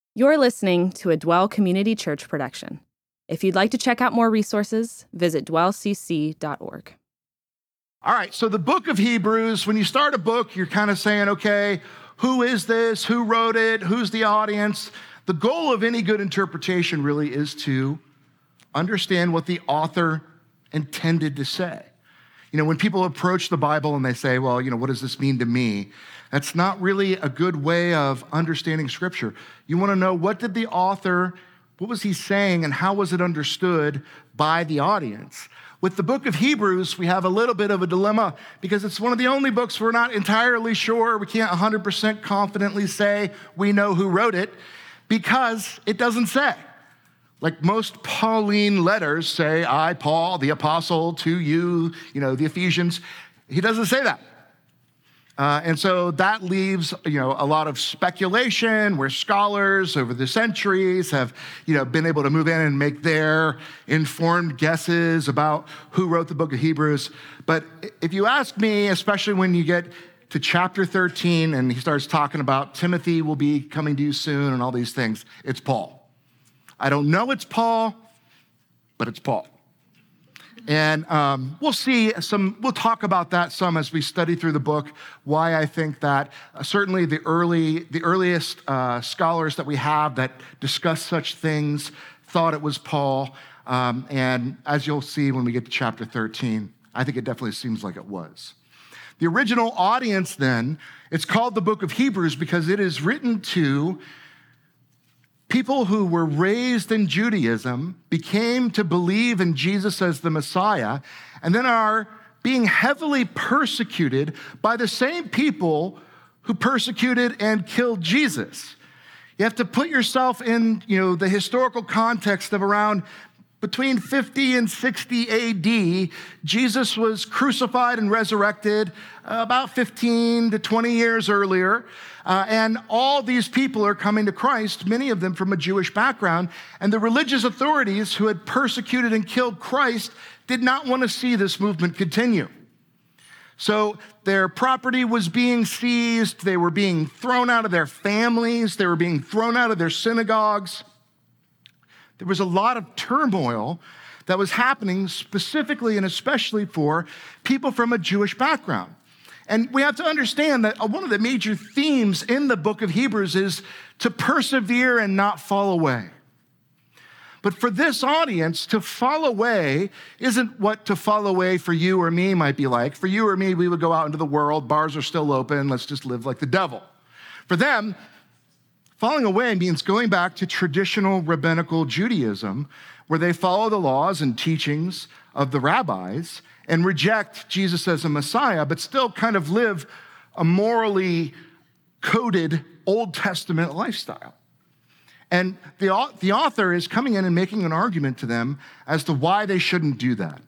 You're listening to a Dwell Community Church production. If you'd like to check out more resources, visit dwellcc.org. All right, so the book of Hebrews, when you start a book, you're kind of saying, okay, who is this? Who wrote it? Who's the audience? The goal of any good interpretation really is to understand what the author intended to say. You know, when people approach the Bible and they say, well, what does this mean to me? That's not really a good way of understanding Scripture. You want to know, what was he saying, and how was it understood by the audience? With the book of Hebrews, we have a little bit of a dilemma because it's one of the only books we're not entirely sure. We can't 100% confidently say we know who wrote it because it doesn't say. Like most Pauline letters say, I, Paul, the apostle, to you, the Ephesians. He doesn't say that. And so that leaves, a lot of speculation where scholars over the centuries have, been able to move in and make their informed guesses about who wrote the book of Hebrews. But if you ask me, especially when you get to chapter 13 and he starts talking about Timothy will be coming to you soon and all these things, it's Paul. I don't know it's Paul, but it's Paul. And we'll talk about that some as we study through the book, why I think that certainly the earliest scholars that we have that discuss such things thought it was Paul. And as you'll see when we get to chapter 13, I think it definitely seems like it was. The original audience then, it's called the book of Hebrews because it is written to people who were raised in Judaism, became to believe in Jesus as the Messiah, and then are being heavily persecuted by the same people who persecuted and killed Jesus. You have to put yourself in, the historical context of around between 50 and 60 AD. Jesus was crucified and resurrected about 15 to 20 years earlier. And all these people are coming to Christ, many of them from a Jewish background. And the religious authorities who had persecuted and killed Christ did not want to see this movement continue. So their property was being seized. They were being thrown out of their families. They were being thrown out of their synagogues. There was a lot of turmoil that was happening specifically and especially for people from a Jewish background. And we have to understand that one of the major themes in the book of Hebrews is to persevere and not fall away. But for this audience, to fall away isn't what to fall away for you or me might be like. For you or me, we would go out into the world, bars are still open, let's just live like the devil. For them, falling away means going back to traditional rabbinical Judaism, where they follow the laws and teachings of the rabbis and reject Jesus as a Messiah, but still kind of live a morally coded Old Testament lifestyle. And the author is coming in and making an argument to them as to why they shouldn't do that.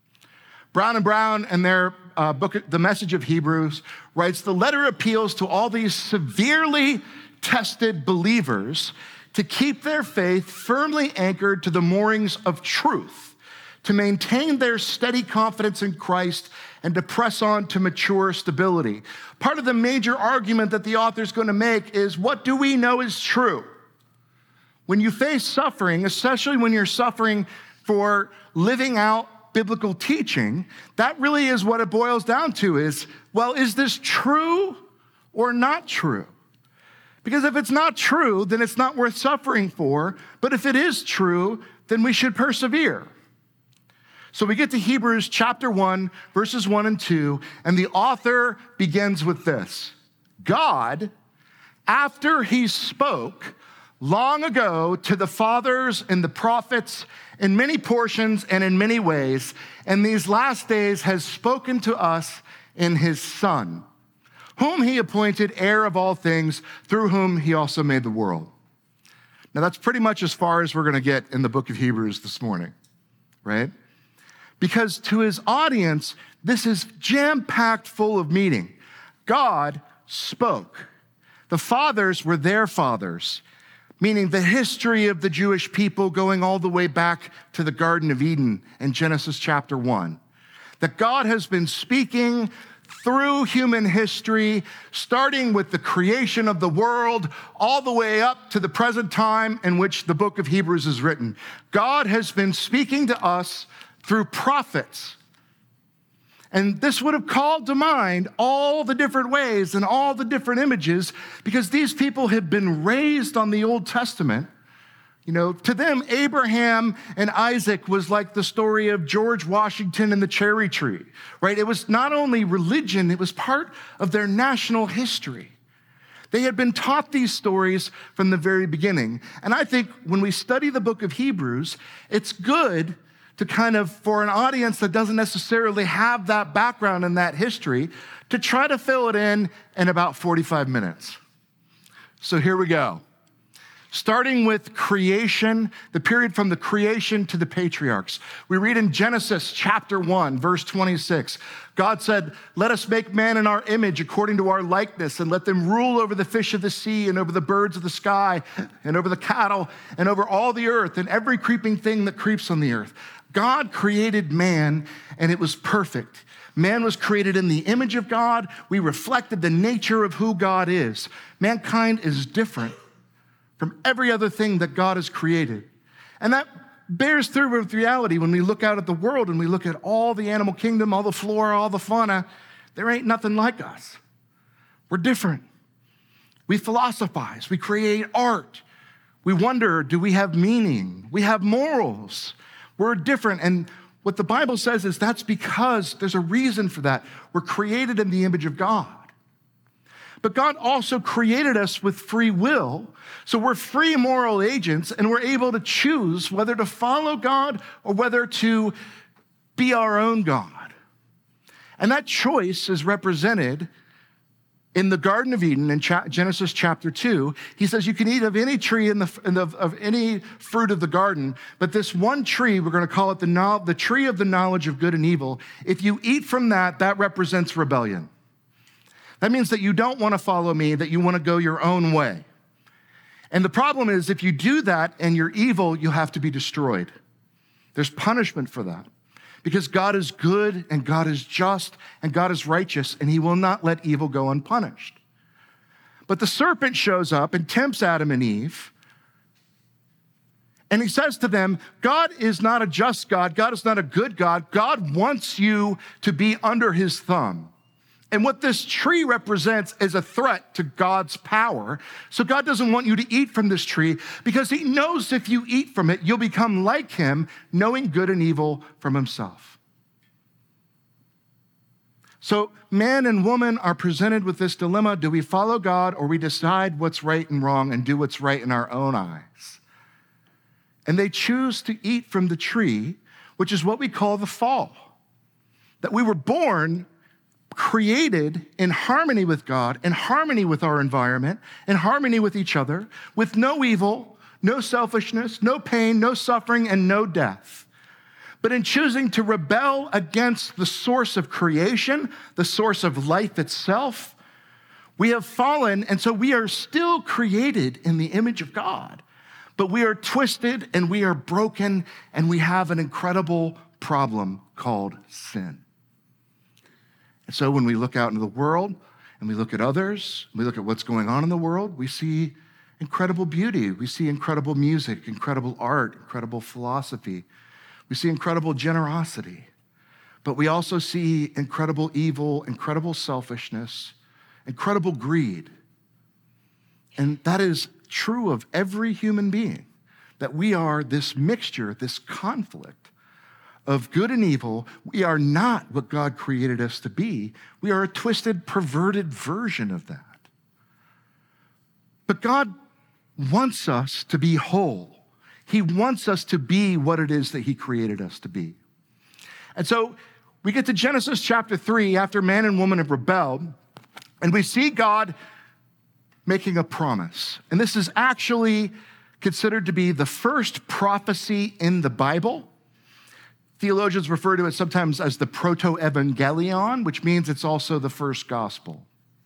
Brown and Brown, in their book, The Message of Hebrews, writes, the letter appeals to all these severely tested believers to keep their faith firmly anchored to the moorings of truth, to maintain their steady confidence in Christ, and to press on to mature stability. Part of the major argument that the author is going to make is, what do we know is true? When you face suffering, especially when you're suffering for living out biblical teaching, that really is what it boils down to is, well, is this true or not true? Because if it's not true, then it's not worth suffering for. But if it is true, then we should persevere. So we get to Hebrews chapter 1, verses 1 and 2, and the author begins with this. God, after he spoke long ago to the fathers and the prophets in many portions and in many ways, in these last days has spoken to us in his Son, whom he appointed heir of all things, through whom he also made the world. Now that's pretty much as far as we're going to get in the book of Hebrews this morning, right? Because to his audience, this is jam-packed full of meaning. God spoke. The fathers were their fathers, meaning the history of the Jewish people going all the way back to the Garden of Eden in Genesis chapter 1. That God has been speaking through human history, starting with the creation of the world, all the way up to the present time in which the book of Hebrews is written. God has been speaking to us through prophets. And this would have called to mind all the different ways and all the different images, because these people had been raised on the Old Testament. You know, to them, Abraham and Isaac was like the story of George Washington and the cherry tree, right? It was not only religion, it was part of their national history. They had been taught these stories from the very beginning. And I think when we study the book of Hebrews, it's good to kind of, for an audience that doesn't necessarily have that background and that history, to try to fill it in about 45 minutes. So here we go. Starting with creation, the period from the creation to the patriarchs. We read in Genesis chapter 1, verse 26, God said, "Let us make man in our image according to our likeness, and let them rule over the fish of the sea and over the birds of the sky and over the cattle and over all the earth and every creeping thing that creeps on the earth." God created man, and it was perfect. Man was created in the image of God. We reflected the nature of who God is. Mankind is different from every other thing that God has created. And that bears through with reality when we look out at the world and we look at all the animal kingdom, all the flora, all the fauna. There ain't nothing like us. We're different. We philosophize. We create art. We wonder, do we have meaning? We have morals. We're different. And what the Bible says is that's because there's a reason for that. We're created in the image of God. But God also created us with free will, so we're free moral agents, and we're able to choose whether to follow God or whether to be our own God. And that choice is represented in the Garden of Eden in Genesis chapter 2. He says you can eat of any tree of any fruit of the garden, but this one tree, we're going to call it the tree of the knowledge of good and evil. If you eat from that, that represents rebellion. That means that you don't want to follow me, that you want to go your own way. And the problem is, if you do that and you're evil, you'll have to be destroyed. There's punishment for that, because God is good and God is just and God is righteous, and he will not let evil go unpunished. But the serpent shows up and tempts Adam and Eve, and he says to them, God is not a just God. God is not a good God. God wants you to be under his thumb. And what this tree represents is a threat to God's power. So God doesn't want you to eat from this tree, because he knows if you eat from it, you'll become like him, knowing good and evil from himself. So man and woman are presented with this dilemma. Do we follow God, or we decide what's right and wrong and do what's right in our own eyes? And they choose to eat from the tree, which is what we call the fall. That we were born created in harmony with God, in harmony with our environment, in harmony with each other, with no evil, no selfishness, no pain, no suffering, and no death. But in choosing to rebel against the source of creation, the source of life itself, we have fallen, and so we are still created in the image of God. But we are twisted, and we are broken, and we have an incredible problem called sin. And so when we look out into the world and we look at others, we look at what's going on in the world, we see incredible beauty. We see incredible music, incredible art, incredible philosophy. We see incredible generosity. But we also see incredible evil, incredible selfishness, incredible greed. And that is true of every human being, that we are this mixture, this conflict of good and evil. We are not what God created us to be. We are a twisted, perverted version of that. But God wants us to be whole. He wants us to be what it is that he created us to be. And so we get to Genesis chapter 3 after man and woman have rebelled, and we see God making a promise. And this is actually considered to be the first prophecy in the Bible. Theologians refer to it sometimes as the proto-evangelion, which means it's also the first gospel.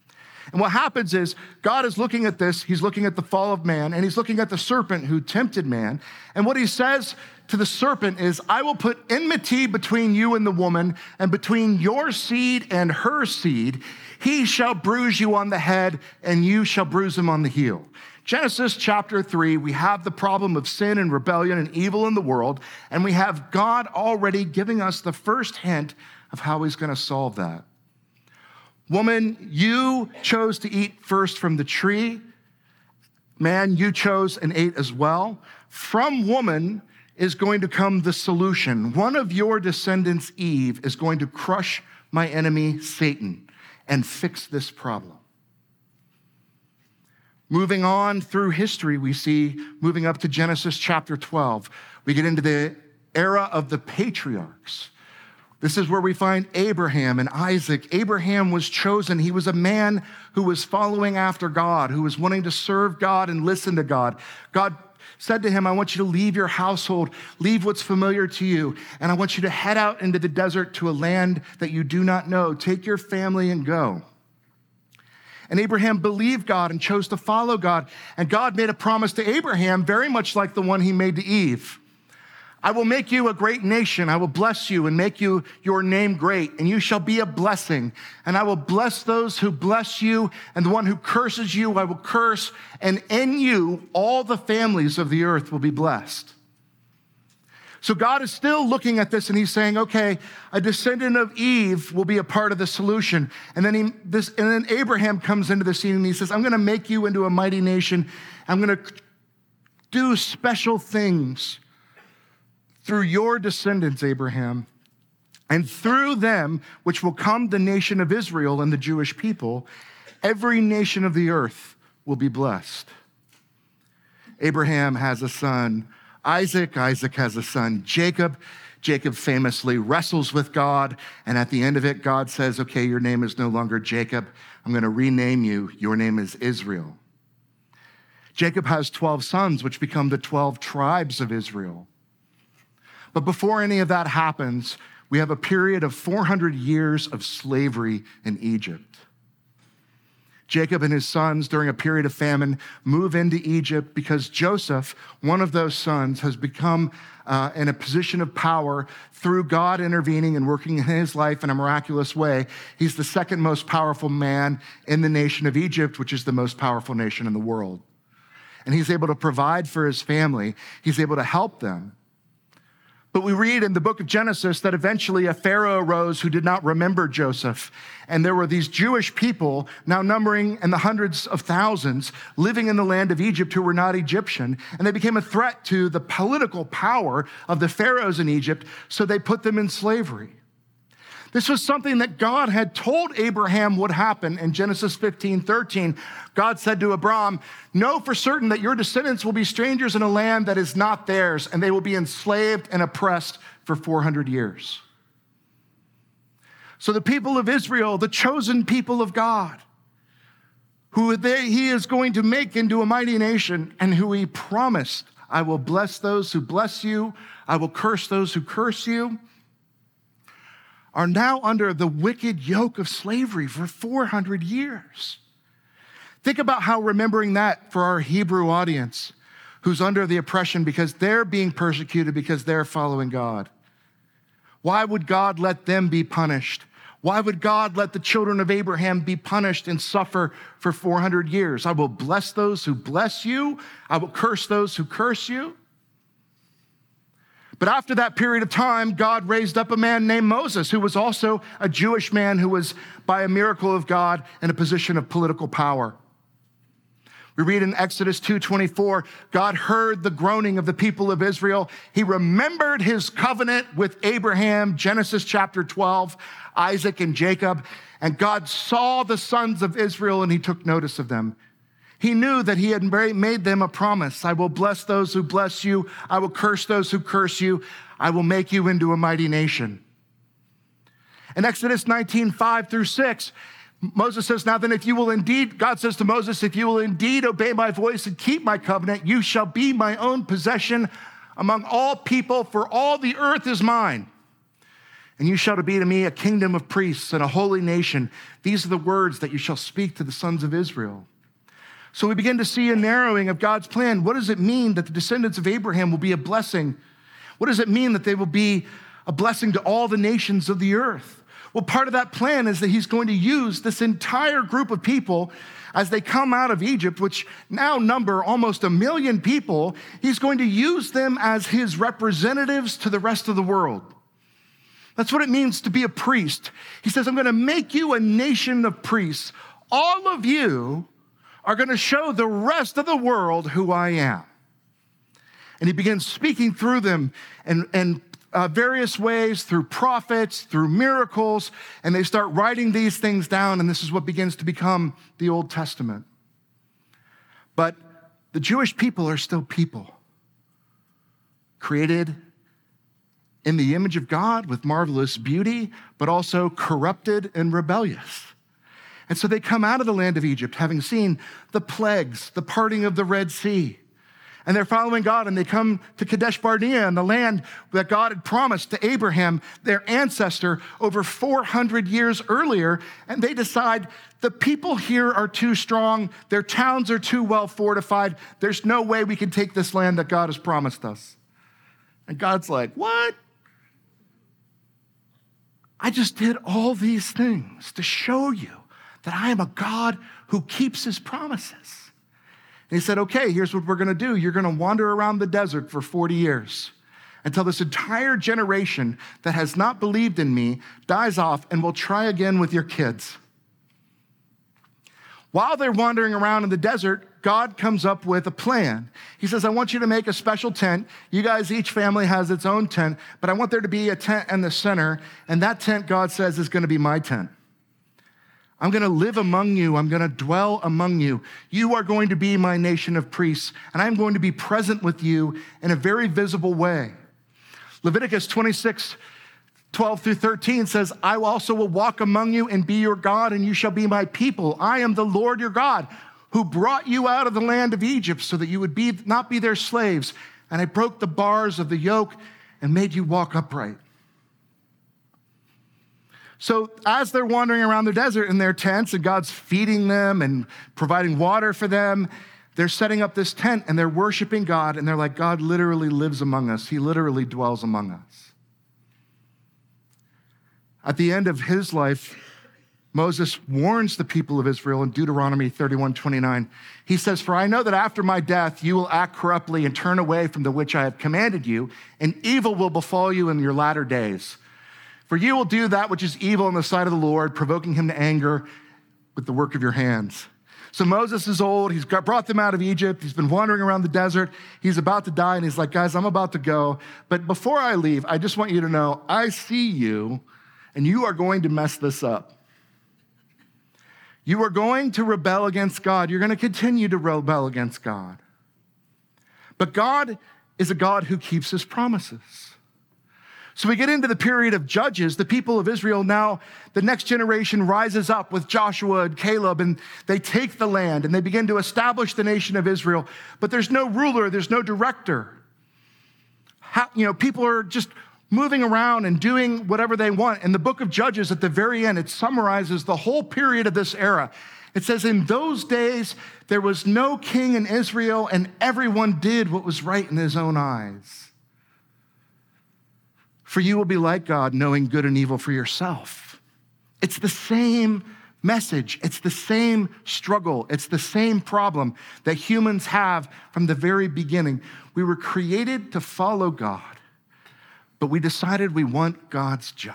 And what happens is God is looking at this, he's looking at the fall of man, and he's looking at the serpent who tempted man. And what he says to the serpent is, I will put enmity between you and the woman, and between your seed and her seed. He shall bruise you on the head, and you shall bruise him on the heel. Genesis chapter 3, we have the problem of sin and rebellion and evil in the world, and we have God already giving us the first hint of how he's going to solve that. Woman, you chose to eat first from the tree. Man, you chose and ate as well. From woman is going to come the solution. One of your descendants, Eve, is going to crush my enemy, Satan, and fix this problem. Moving on through history, we see, moving up to Genesis chapter 12, we get into the era of the patriarchs. This is where we find Abraham and Isaac. Abraham was chosen. He was a man who was following after God, who was wanting to serve God and listen to God. God said to him, I want you to leave your household, leave what's familiar to you, and I want you to head out into the desert to a land that you do not know. Take your family and go. And Abraham believed God and chose to follow God. And God made a promise to Abraham very much like the one he made to Eve. I will make you a great nation. I will bless you and make you your name great, and you shall be a blessing. And I will bless those who bless you, and the one who curses you, I will curse. And in you, all the families of the earth will be blessed. So God is still looking at this, and he's saying, okay, a descendant of Eve will be a part of the solution. And then Abraham comes into the scene, and he says, I'm going to make you into a mighty nation. I'm going to do special things through your descendants, Abraham, and through them, which will come the nation of Israel and the Jewish people, every nation of the earth will be blessed. Abraham has a son, Isaac. Isaac has a son, Jacob. Jacob famously wrestles with God, and at the end of it, God says, okay, your name is no longer Jacob. I'm going to rename you. Your name is Israel. Jacob has 12 sons, which become the 12 tribes of Israel. But before any of that happens, we have a period of 400 years of slavery in Egypt. Jacob and his sons, during a period of famine, move into Egypt because Joseph, one of those sons, has become in a position of power through God intervening and working in his life in a miraculous way. He's the second most powerful man in the nation of Egypt, which is the most powerful nation in the world. And he's able to provide for his family. He's able to help them. But we read in the book of Genesis that eventually a Pharaoh arose who did not remember Joseph. And there were these Jewish people, now numbering in the hundreds of thousands, living in the land of Egypt who were not Egyptian. And they became a threat to the political power of the pharaohs in Egypt, so they put them in slavery. This was something that God had told Abraham would happen in Genesis 15:13. God said to Abram, know for certain that your descendants will be strangers in a land that is not theirs, and they will be enslaved and oppressed for 400 years. So the people of Israel, the chosen people of God, he is going to make into a mighty nation, and who he promised, I will bless those who bless you, I will curse those who curse you, are now under the wicked yoke of slavery for 400 years. Think about how remembering that for our Hebrew audience, who's under the oppression because they're being persecuted because they're following God. Why would God let them be punished? Why would God let the children of Abraham be punished and suffer for 400 years? I will bless those who bless you. I will curse those who curse you. But after that period of time, God raised up a man named Moses, who was also a Jewish man who was, by a miracle of God, in a position of political power. We read in Exodus 2:24, God heard the groaning of the people of Israel. He remembered his covenant with Abraham, Genesis chapter 12, Isaac and Jacob, and God saw the sons of Israel and he took notice of them. He knew that he had made them a promise. I will bless those who bless you. I will curse those who curse you. I will make you into a mighty nation. In Exodus 19:5-6, Moses says, now then if you will indeed, God says to Moses, if you will indeed obey my voice and keep my covenant, you shall be my own possession among all people, for all the earth is mine. And you shall be to me a kingdom of priests and a holy nation. These are the words that you shall speak to the sons of Israel. So we begin to see a narrowing of God's plan. What does it mean that the descendants of Abraham will be a blessing? What does it mean that they will be a blessing to all the nations of the earth? Well, part of that plan is that he's going to use this entire group of people as they come out of Egypt, which now number almost 1 million people. He's going to use them as his representatives to the rest of the world. That's what it means to be a priest. He says, I'm going to make you a nation of priests. All of you are going to show the rest of the world who I am. And he begins speaking through them in various ways, through prophets, through miracles, and they start writing these things down, and this is what begins to become the Old Testament. But the Jewish people are still people, created in the image of God with marvelous beauty, but also corrupted and rebellious. And so they come out of the land of Egypt, having seen the plagues, the parting of the Red Sea. And they're following God, and they come to Kadesh Barnea, and the land that God had promised to Abraham, their ancestor, over 400 years earlier. And they decide the people here are too strong. Their towns are too well fortified. There's no way we can take this land that God has promised us. And God's like, what? I just did all these things to show you that I am a God who keeps his promises. And he said, okay, here's what we're going to do. You're going to wander around the desert for 40 years until this entire generation that has not believed in me dies off, and we'll try again with your kids. While they're wandering around in the desert, God comes up with a plan. He says, I want you to make a special tent. You guys, each family has its own tent, but I want there to be a tent in the center, and that tent, God says, is going to be my tent. I'm going to live among you. I'm going to dwell among you. You are going to be my nation of priests, and I'm going to be present with you in a very visible way. Leviticus 26, 12 through 13 says, I also will walk among you and be your God, and you shall be my people. I am the Lord your God, who brought you out of the land of Egypt so that you would not be their slaves. And I broke the bars of the yoke and made you walk upright. So as they're wandering around the desert in their tents, and God's feeding them and providing water for them, they're setting up this tent and they're worshiping God, and they're like, God literally lives among us. He literally dwells among us. At the end of his life, Moses warns the people of Israel in Deuteronomy 31:29. He says, for I know that after my death, you will act corruptly and turn away from the which I have commanded you, and evil will befall you in your latter days. For you will do that which is evil in the sight of the Lord, provoking him to anger with the work of your hands. So Moses is old. He's brought them out of Egypt. He's been wandering around the desert. He's about to die, and he's like, guys, I'm about to go. But before I leave, I just want you to know, I see you, and you are going to mess this up. You are going to rebel against God. You're going to continue to rebel against God. But God is a God who keeps his promises. So we get into the period of Judges. The people of Israel now, the next generation rises up with Joshua and Caleb, and they take the land and they begin to establish the nation of Israel. But there's no ruler, there's no director. People are just moving around and doing whatever they want. In the book of Judges, at the very end, it summarizes the whole period of this era. It says, in those days, there was no king in Israel, and everyone did what was right in his own eyes. For you will be like God, knowing good and evil for yourself. It's the same message. It's the same struggle. It's the same problem that humans have from the very beginning. We were created to follow God, but we decided we want God's job.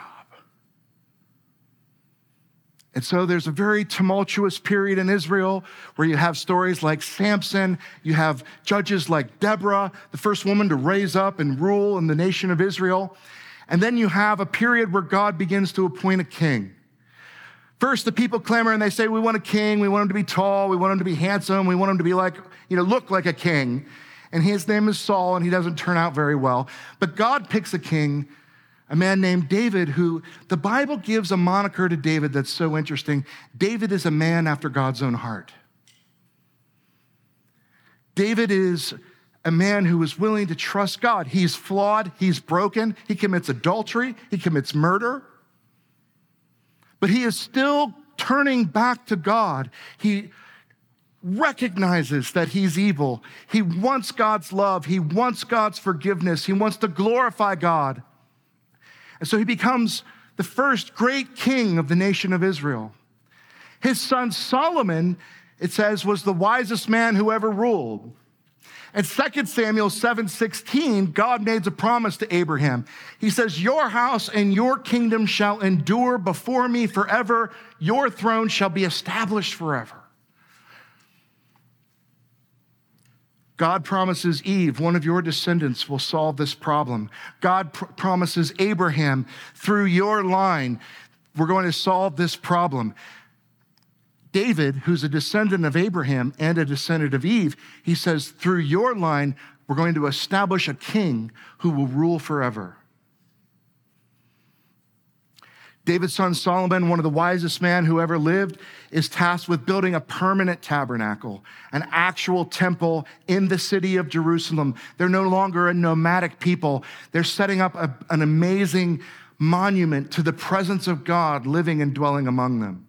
And so there's a very tumultuous period in Israel where you have stories like Samson, you have judges like Deborah, the first woman to raise up and rule in the nation of Israel. And then you have a period where God begins to appoint a king. First, the people clamor and they say, we want a king, we want him to be tall, we want him to be handsome, we want him to be look like a king. And his name is Saul, and he doesn't turn out very well. But God picks a king, a man named David, who the Bible gives a moniker to David that's so interesting. David is a man after God's own heart. David is a man who is willing to trust God. He's flawed, he's broken, he commits adultery, he commits murder, but he is still turning back to God. He recognizes that he's evil. He wants God's love. He wants God's forgiveness. He wants to glorify God. And so he becomes the first great king of the nation of Israel. His son Solomon, it says, was the wisest man who ever ruled. In 2 Samuel 7:16, God made a promise to Abraham. He says, your house and your kingdom shall endure before me forever. Your throne shall be established forever. God promises Eve, one of your descendants will solve this problem. God promises Abraham, through your line, we're going to solve this problem. David, who's a descendant of Abraham and a descendant of Eve, he says, through your line, we're going to establish a king who will rule forever. David's son Solomon, one of the wisest men who ever lived, is tasked with building a permanent tabernacle, an actual temple in the city of Jerusalem. They're no longer a nomadic people. They're setting up an amazing monument to the presence of God living and dwelling among them.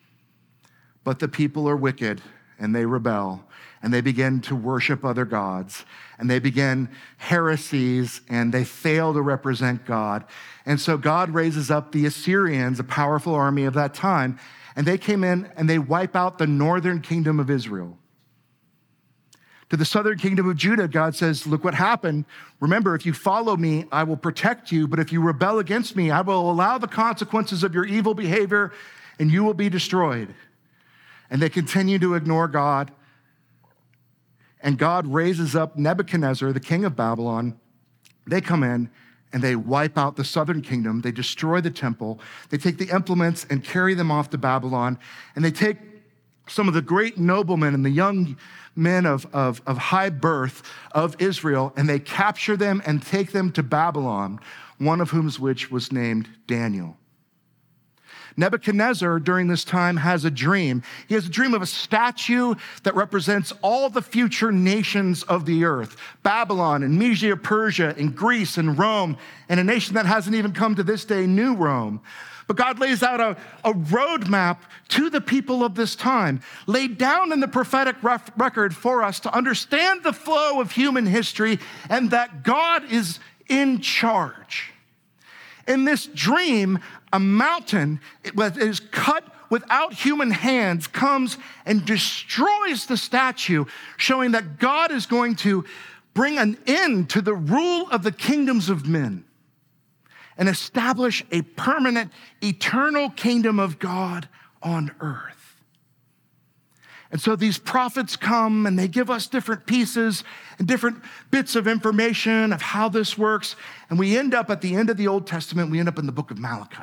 But the people are wicked, and they rebel, and they begin to worship other gods, and they begin heresies, and they fail to represent God. And so God raises up the Assyrians, a powerful army of that time, and they came in and they wipe out the northern kingdom of Israel. To the southern kingdom of Judah, God says, look what happened. Remember, if you follow me, I will protect you, but if you rebel against me, I will allow the consequences of your evil behavior, and you will be destroyed. And they continue to ignore God. And God raises up Nebuchadnezzar, the king of Babylon. They come in and they wipe out the southern kingdom. They destroy the temple. They take the implements and carry them off to Babylon. And they take some of the great noblemen and the young men of high birth of Israel, and they capture them and take them to Babylon, one of whom which was named Daniel. Nebuchadnezzar, during this time, has a dream. He has a dream of a statue that represents all the future nations of the earth. Babylon and Media Persia and Greece and Rome, and a nation that hasn't even come to this day, New Rome. But God lays out a roadmap to the people of this time, laid down in the prophetic record for us to understand the flow of human history and that God is in charge. In this dream, a mountain that is cut without human hands comes and destroys the statue, showing that God is going to bring an end to the rule of the kingdoms of men and establish a permanent, eternal kingdom of God on earth. And so these prophets come and they give us different pieces and different bits of information of how this works. And we end up at the end of the Old Testament, we end up in the book of Malachi.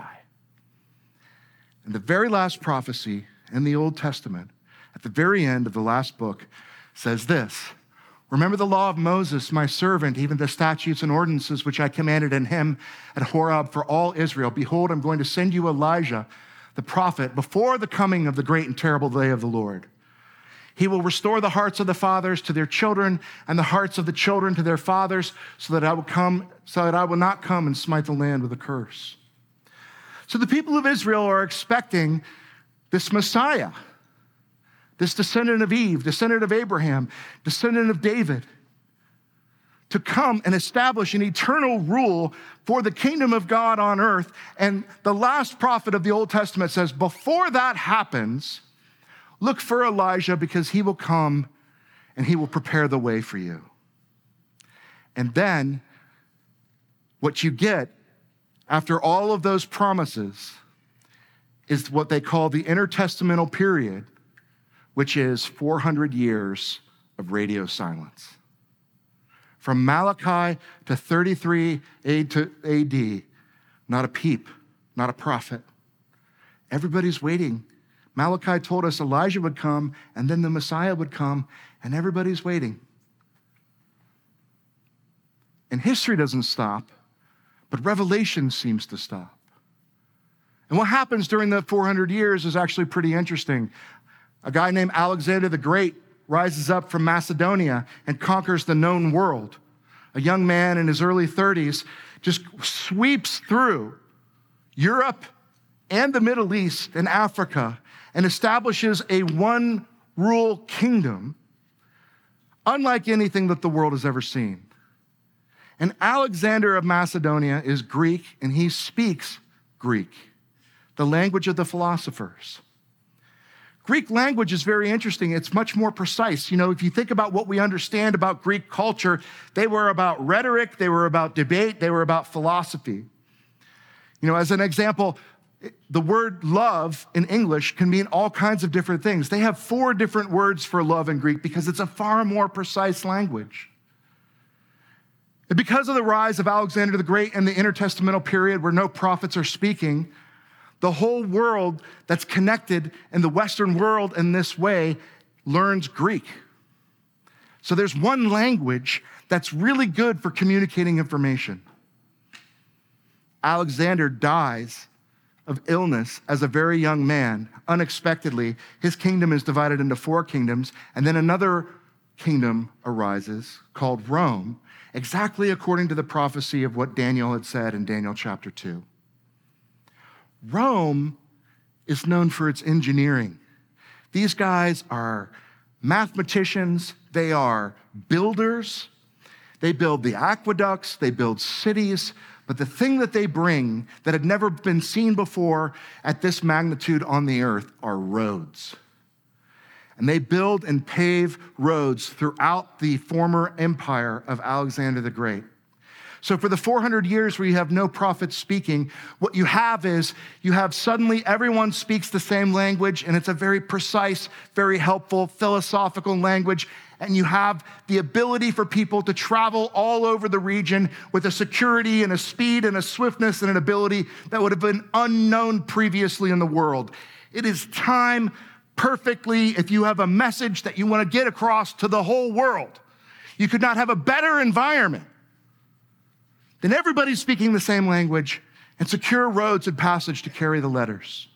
And the very last prophecy in the Old Testament, at the very end of the last book, says this: remember the law of Moses, my servant, even the statutes and ordinances which I commanded in him at Horeb for all Israel. Behold, I'm going to send you Elijah, the prophet, before the coming of the great and terrible day of the Lord. He will restore the hearts of the fathers to their children and the hearts of the children to their fathers, so that I will not come and smite the land with a curse. So the people of Israel are expecting this Messiah, this descendant of Eve, descendant of Abraham, descendant of David, to come and establish an eternal rule for the kingdom of God on earth. And the last prophet of the Old Testament says, before that happens, look for Elijah, because he will come and he will prepare the way for you. And then what you get after all of those promises is what they call the intertestamental period, which is 400 years of radio silence. From Malachi to 33 AD, not a peep, not a prophet. Everybody's waiting. Malachi told us Elijah would come, and then the Messiah would come, and everybody's waiting. And history doesn't stop, but Revelation seems to stop. And what happens during the 400 years is actually pretty interesting. A guy named Alexander the Great rises up from Macedonia and conquers the known world. A young man in his early 30s just sweeps through Europe and the Middle East and Africa and establishes a one-rule kingdom unlike anything that the world has ever seen. And Alexander of Macedonia is Greek, and he speaks Greek, the language of the philosophers. Greek language is very interesting. It's much more precise. You know, if you think about what we understand about Greek culture, they were about rhetoric, they were about debate, they were about philosophy. You know, as an example, the word love in English can mean all kinds of different things. They have 4 different words for love in Greek because it's a far more precise language. And because of the rise of Alexander the Great and the intertestamental period where no prophets are speaking, the whole world that's connected in the Western world in this way learns Greek. So there's one language that's really good for communicating information. Alexander dies of illness as a very young man, unexpectedly. His kingdom is divided into 4 kingdoms, and then another kingdom arises called Rome, exactly according to the prophecy of what Daniel had said in Daniel chapter 2. Rome is known for its engineering. These guys are mathematicians, they are builders, they build the aqueducts, they build cities, but the thing that they bring that had never been seen before at this magnitude on the earth are roads. And they build and pave roads throughout the former empire of Alexander the Great. So for the 400 years where you have no prophets speaking, what you have is you have suddenly everyone speaks the same language, and it's a very precise, very helpful, philosophical language. And you have the ability for people to travel all over the region with a security and a speed and a swiftness and an ability that would have been unknown previously in the world. It is time perfectly if you have a message that you want to get across to the whole world. You could not have a better environment than everybody speaking the same language and secure roads and passage to carry the letters.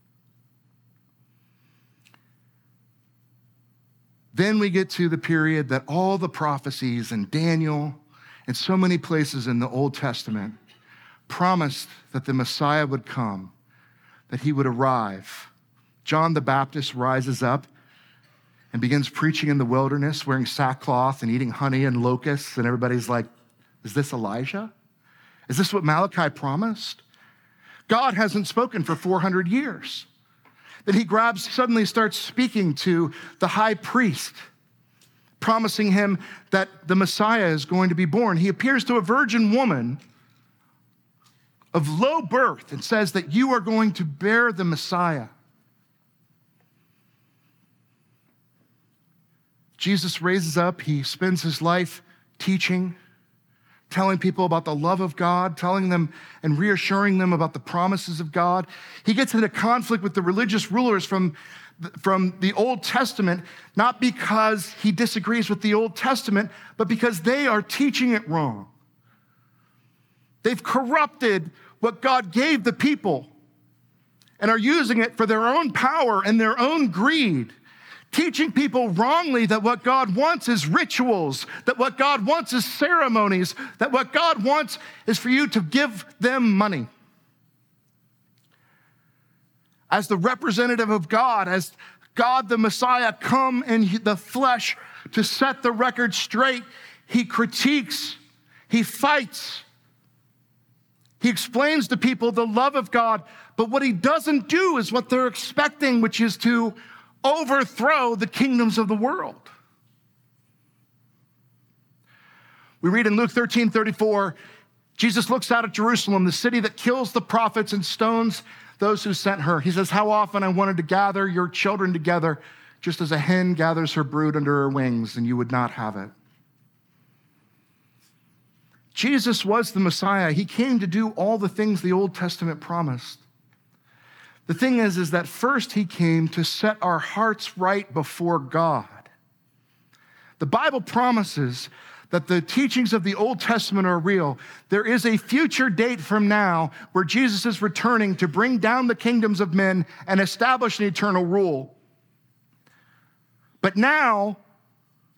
Then we get to the period that all the prophecies and Daniel and so many places in the Old Testament promised that the Messiah would come, that he would arrive. John the Baptist rises up and begins preaching in the wilderness, wearing sackcloth and eating honey and locusts, and everybody's like, is this Elijah? Is this what Malachi promised? God hasn't spoken for 400 years. Then he suddenly starts speaking to the high priest, promising him that the Messiah is going to be born. He appears to a virgin woman of low birth and says that you are going to bear the Messiah. Jesus raises up. He spends his life teaching, telling people about the love of God, telling them and reassuring them about the promises of God. He gets into conflict with the religious rulers from the Old Testament, not because he disagrees with the Old Testament, but because they are teaching it wrong. They've corrupted what God gave the people and are using it for their own power and their own greed, teaching people wrongly that what God wants is rituals, that what God wants is ceremonies, that what God wants is for you to give them money. As the representative of God, as God the Messiah come in the flesh to set the record straight, he critiques, he fights, he explains to people the love of God, but what he doesn't do is what they're expecting, which is to overthrow the kingdoms of the world. We read in Luke 13:34, Jesus looks out at Jerusalem, the city that kills the prophets and stones those who sent her. He says, how often I wanted to gather your children together, just as a hen gathers her brood under her wings, and you would not have it. Jesus was the Messiah. He came to do all the things the Old Testament promised. The thing is that first he came to set our hearts right before God. The Bible promises that the teachings of the Old Testament are real. There is a future date from now where Jesus is returning to bring down the kingdoms of men and establish an eternal rule. But now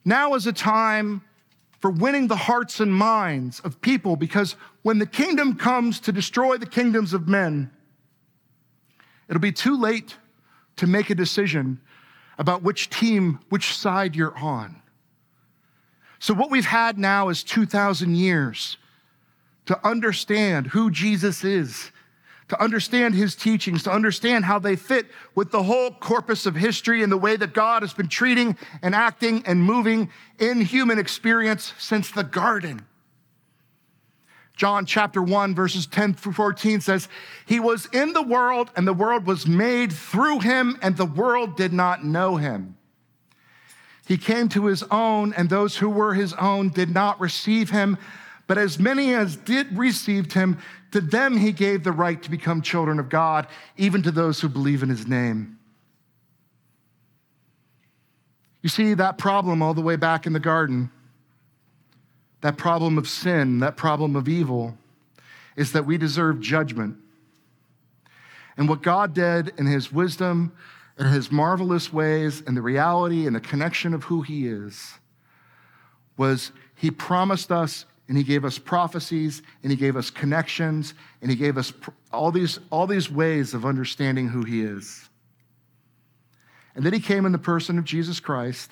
Now is a time for winning the hearts and minds of people, because when the kingdom comes to destroy the kingdoms of men, it'll be too late to make a decision about which team, which side you're on. So what we've had now is 2,000 years to understand who Jesus is, to understand his teachings, to understand how they fit with the whole corpus of history and the way that God has been treating and acting and moving in human experience since the garden. John chapter 1, verses 10 through 14 says, "He was in the world, and the world was made through him, and the world did not know him. He came to his own, and those who were his own did not receive him. But as many as did receive him, to them he gave the right to become children of God, even to those who believe in his name." You see, that problem all the way back in the garden, that problem of sin, that problem of evil, is that we deserve judgment. And what God did in his wisdom and his marvelous ways and the reality and the connection of who he is was he promised us, and he gave us prophecies, and he gave us connections, and he gave us all these ways of understanding who he is. And then he came in the person of Jesus Christ.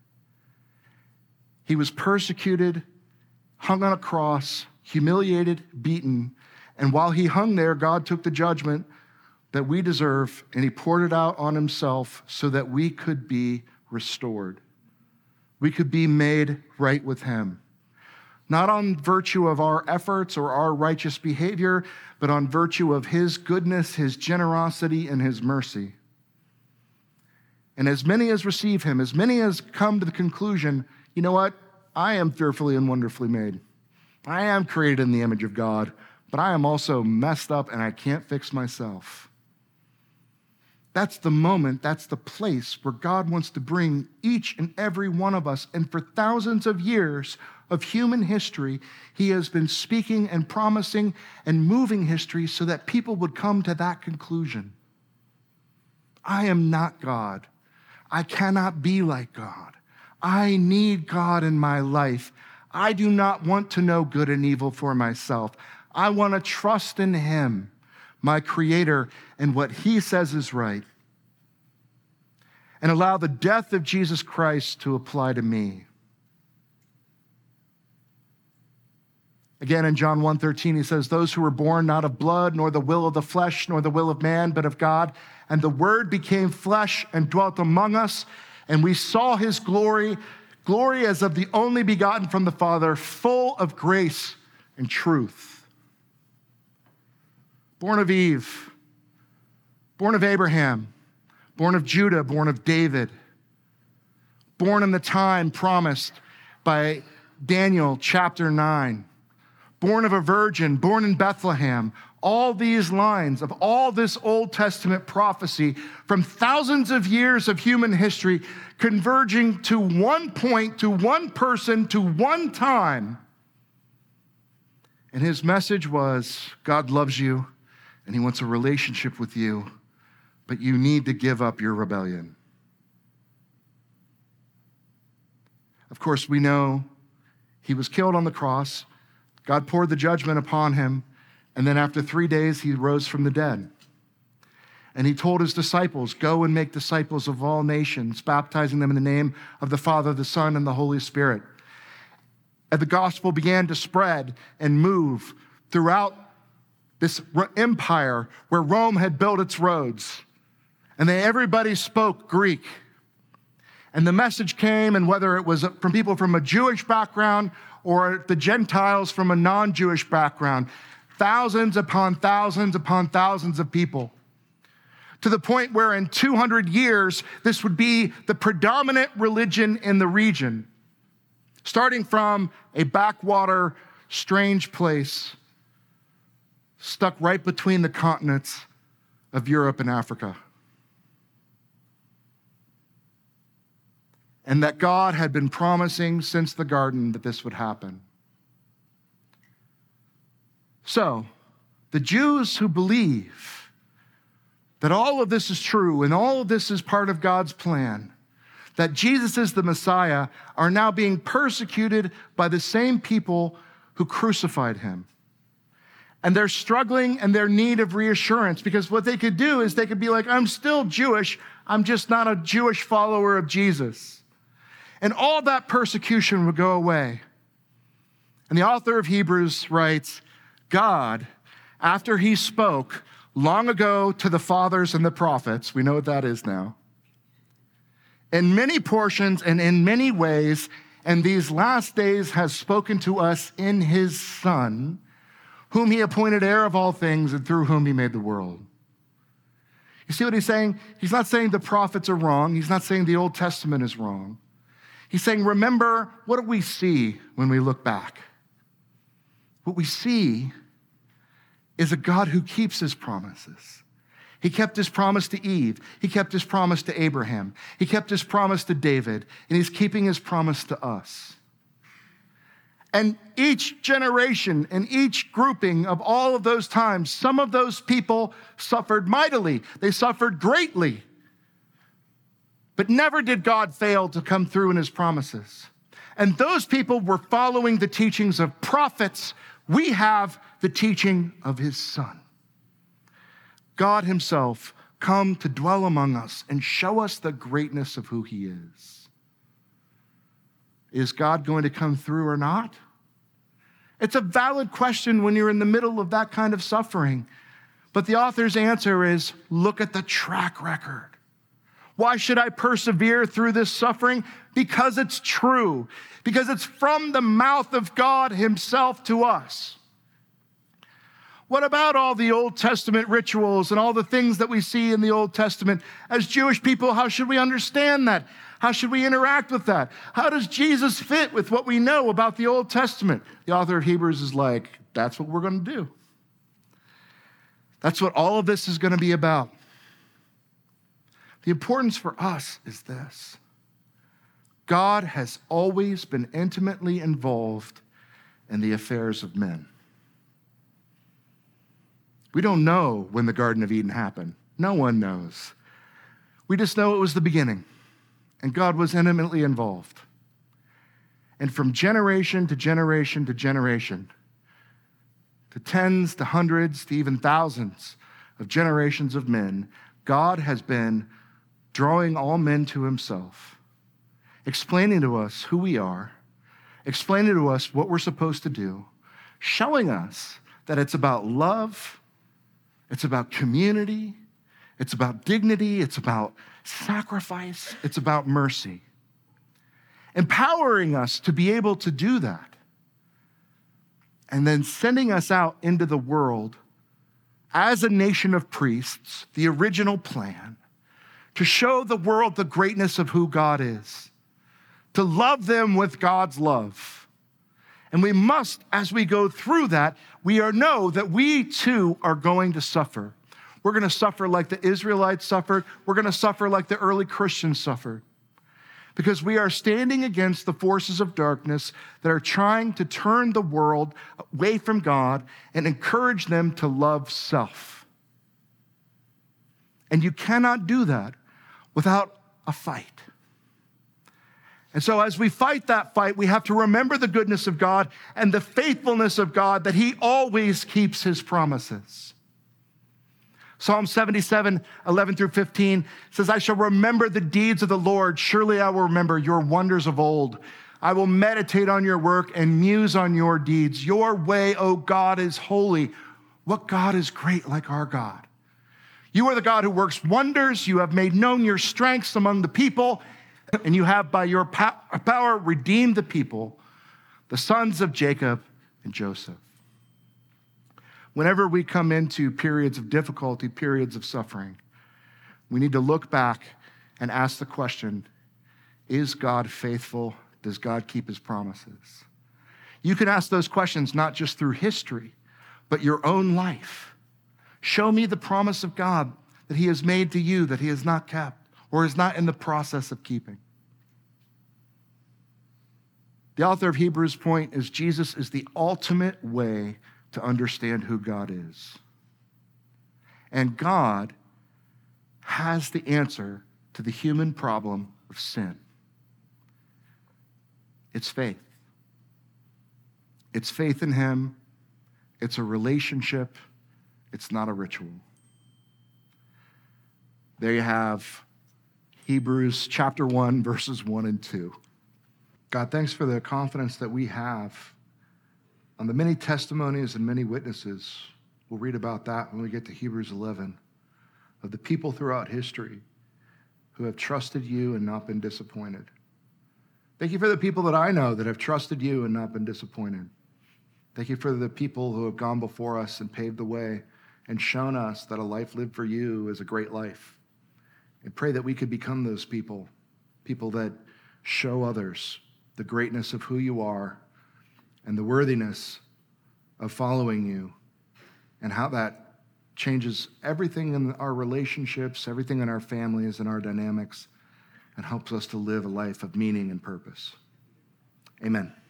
He was persecuted, hung on a cross, humiliated, beaten. And while he hung there, God took the judgment that we deserve, and he poured it out on himself so that we could be restored. We could be made right with him. Not on virtue of our efforts or our righteous behavior, but on virtue of his goodness, his generosity, and his mercy. And as many as receive him, as many as come to the conclusion, you know what? I am fearfully and wonderfully made. I am created in the image of God, but I am also messed up and I can't fix myself. That's the moment, that's the place where God wants to bring each and every one of us. And for thousands of years of human history, he has been speaking and promising and moving history so that people would come to that conclusion. I am not God. I cannot be like God. I need God in my life. I do not want to know good and evil for myself. I want to trust in him, my creator, and what he says is right, and allow the death of Jesus Christ to apply to me. Again, in John 1:13, he says, "Those who were born not of blood, nor the will of the flesh, nor the will of man, but of God. And the Word became flesh and dwelt among us, and we saw his glory, glory as of the only begotten from the Father, full of grace and truth." Born of Eve, born of Abraham, born of Judah, born of David, born in the time promised by Daniel chapter 9, born of a virgin, born in Bethlehem. All these lines of all this Old Testament prophecy from thousands of years of human history converging to one point, to one person, to one time. And his message was, God loves you and he wants a relationship with you, but you need to give up your rebellion. Of course, we know he was killed on the cross. God poured the judgment upon him. And then after 3 days, he rose from the dead. And he told his disciples, "Go and make disciples of all nations, baptizing them in the name of the Father, the Son, and the Holy Spirit." And the gospel began to spread and move throughout this empire where Rome had built its roads. And everybody spoke Greek. And the message came, and whether it was from people from a Jewish background or the Gentiles from a non-Jewish background, thousands upon thousands upon thousands of people, to the point where in 200 years, this would be the predominant religion in the region, starting from a backwater, strange place stuck right between the continents of Europe and Africa. And that God had been promising since the garden that this would happen. So, the Jews who believe that all of this is true and all of this is part of God's plan, that Jesus is the Messiah are now being persecuted by the same people who crucified him. And they're struggling and they're in need of reassurance, because what they could do is they could be like, I'm still Jewish, I'm just not a Jewish follower of Jesus. And all that persecution would go away. And the author of Hebrews writes, God, after he spoke long ago to the fathers and the prophets, we know what that is now, in many portions and in many ways, and these last days has spoken to us in his Son, whom he appointed heir of all things and through whom he made the world. You see what he's saying? He's not saying the prophets are wrong. He's not saying the Old Testament is wrong. He's saying, remember, what do we see when we look back? What we see is a God who keeps his promises. He kept his promise to Eve. He kept his promise to Abraham. He kept his promise to David, and he's keeping his promise to us. And each generation and each grouping of all of those times, some of those people suffered mightily. They suffered greatly. But never did God fail to come through in his promises. And those people were following the teachings of prophets. We have the teaching of his Son. God himself come to dwell among us and show us the greatness of who he is. Is God going to come through or not? It's a valid question when you're in the middle of that kind of suffering. But the author's answer is, look at the track record. Why should I persevere through this suffering? Because it's true. Because it's from the mouth of God himself to us. What about all the Old Testament rituals and all the things that we see in the Old Testament? As Jewish people, how should we understand that? How should we interact with that? How does Jesus fit with what we know about the Old Testament? The author of Hebrews is like, that's what we're going to do. That's what all of this is going to be about. The importance for us is this. God has always been intimately involved in the affairs of men. We don't know when the Garden of Eden happened. No one knows. We just know it was the beginning, and God was intimately involved. And from generation to generation to generation, to tens, to hundreds, to even thousands of generations of men, God has been drawing all men to himself, explaining to us who we are, explaining to us what we're supposed to do, showing us that it's about love, it's about community, it's about dignity, it's about sacrifice, it's about mercy. Empowering us to be able to do that. And then sending us out into the world as a nation of priests, the original plan, to show the world the greatness of who God is, to love them with God's love. And we must, as we go through that, know that we too are going to suffer. We're going to suffer like the Israelites suffered. We're going to suffer like the early Christians suffered. Because we are standing against the forces of darkness that are trying to turn the world away from God and encourage them to love self. And you cannot do that without a fight. And so as we fight that fight, we have to remember the goodness of God and the faithfulness of God, that he always keeps his promises. Psalm 77, 11 through 15 says, I shall remember the deeds of the Lord. Surely I will remember your wonders of old. I will meditate on your work and muse on your deeds. Your way, O God, is holy. What God is great like our God? You are the God who works wonders. You have made known your strengths among the people, and you have by your power redeemed the people, the sons of Jacob and Joseph. Whenever we come into periods of difficulty, periods of suffering, we need to look back and ask the question, is God faithful? Does God keep his promises? You can ask those questions not just through history, but your own life. Show me the promise of God that he has made to you that he has not kept or is not in the process of keeping. The author of Hebrews' point is Jesus is the ultimate way to understand who God is. And God has the answer to the human problem of sin. It's faith. It's faith in him. It's a relationship. It's not a ritual. There you have Hebrews chapter 1, verses 1 and 2. God, thanks for the confidence that we have on the many testimonies and many witnesses. We'll read about that when we get to Hebrews 11, of the people throughout history who have trusted you and not been disappointed. Thank you for the people that I know that have trusted you and not been disappointed. Thank you for the people who have gone before us and paved the way and shown us that a life lived for you is a great life. And pray that we could become those people, people that show others the greatness of who you are and the worthiness of following you, and how that changes everything in our relationships, everything in our families and our dynamics, and helps us to live a life of meaning and purpose. Amen.